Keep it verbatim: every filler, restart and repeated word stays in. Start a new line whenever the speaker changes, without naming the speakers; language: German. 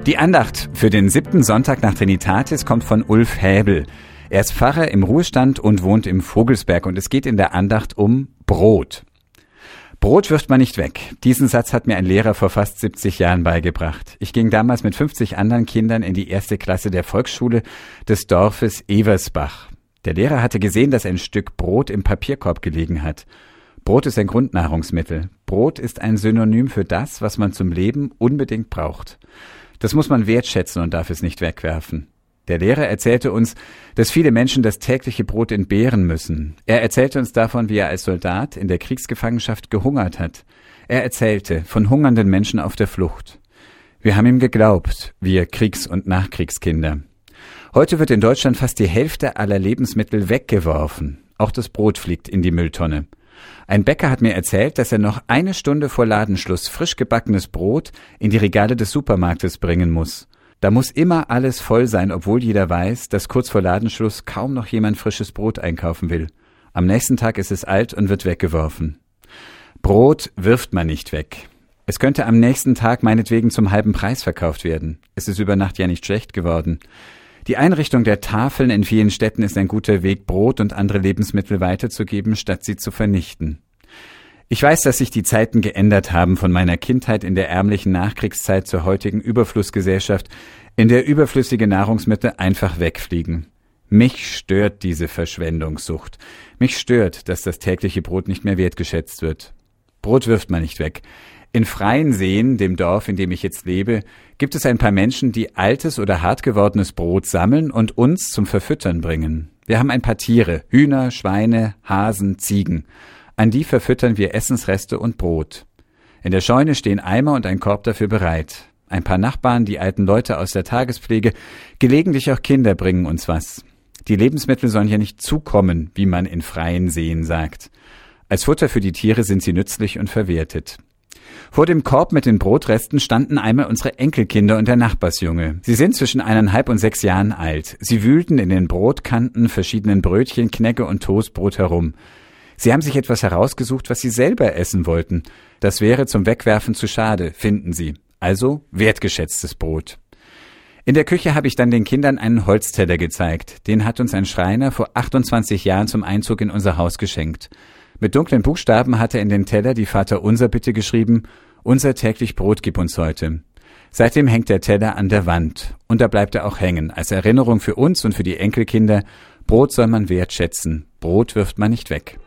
Die Andacht für den siebten Sonntag nach Trinitatis kommt von Ulf Häbel. Er ist Pfarrer im Ruhestand und wohnt im Vogelsberg und es geht in der Andacht um Brot. Brot wirft man nicht weg. Diesen Satz hat mir ein Lehrer vor fast siebzig Jahren beigebracht. Ich ging damals mit fünfzig anderen Kindern in die erste Klasse der Volksschule des Dorfes Eversbach. Der Lehrer hatte gesehen, dass ein Stück Brot im Papierkorb gelegen hat. Brot ist ein Grundnahrungsmittel. Brot ist ein Synonym für das, was man zum Leben unbedingt braucht. Das muss man wertschätzen und darf es nicht wegwerfen. Der Lehrer erzählte uns, dass viele Menschen das tägliche Brot entbehren müssen. Er erzählte uns davon, wie er als Soldat in der Kriegsgefangenschaft gehungert hat. Er erzählte von hungernden Menschen auf der Flucht. Wir haben ihm geglaubt, wir Kriegs- und Nachkriegskinder. Heute wird in Deutschland fast die Hälfte aller Lebensmittel weggeworfen. Auch das Brot fliegt in die Mülltonne. Ein Bäcker hat mir erzählt, dass er noch eine Stunde vor Ladenschluss frisch gebackenes Brot in die Regale des Supermarktes bringen muss. Da muss immer alles voll sein, obwohl jeder weiß, dass kurz vor Ladenschluss kaum noch jemand frisches Brot einkaufen will. Am nächsten Tag ist es alt und wird weggeworfen. Brot wirft man nicht weg. Es könnte am nächsten Tag meinetwegen zum halben Preis verkauft werden. Es ist über Nacht ja nicht schlecht geworden. Die Einrichtung der Tafeln in vielen Städten ist ein guter Weg, Brot und andere Lebensmittel weiterzugeben, statt sie zu vernichten. Ich weiß, dass sich die Zeiten geändert haben von meiner Kindheit in der ärmlichen Nachkriegszeit zur heutigen Überflussgesellschaft, in der überflüssige Nahrungsmittel einfach wegfliegen. Mich stört diese Verschwendungssucht. Mich stört, dass das tägliche Brot nicht mehr wertgeschätzt wird. Brot wirft man nicht weg. In Freienseen, dem Dorf, in dem ich jetzt lebe, gibt es ein paar Menschen, die altes oder hart gewordenes Brot sammeln und uns zum Verfüttern bringen. Wir haben ein paar Tiere, Hühner, Schweine, Hasen, Ziegen. An die verfüttern wir Essensreste und Brot. In der Scheune stehen Eimer und ein Korb dafür bereit. Ein paar Nachbarn, die alten Leute aus der Tagespflege, gelegentlich auch Kinder bringen uns was. Die Lebensmittel sollen ja nicht zukommen, wie man in freien Seen sagt. Als Futter für die Tiere sind sie nützlich und verwertet. Vor dem Korb mit den Brotresten standen einmal unsere Enkelkinder und der Nachbarsjunge. Sie sind zwischen eineinhalb und sechs Jahren alt. Sie wühlten in den Brotkanten, verschiedenen Brötchen, Knäcke und Toastbrot herum. Sie haben sich etwas herausgesucht, was sie selber essen wollten. Das wäre zum Wegwerfen zu schade, finden sie. Also wertgeschätztes Brot. In der Küche habe ich dann den Kindern einen Holzteller gezeigt. Den hat uns ein Schreiner vor achtundzwanzig Jahren zum Einzug in unser Haus geschenkt. Mit dunklen Buchstaben hat er in den Teller die Vaterunser-Bitte geschrieben: Unser täglich Brot gib uns heute. Seitdem hängt der Teller an der Wand. Und da bleibt er auch hängen, als Erinnerung für uns und für die Enkelkinder. Brot soll man wertschätzen. Brot wirft man nicht weg.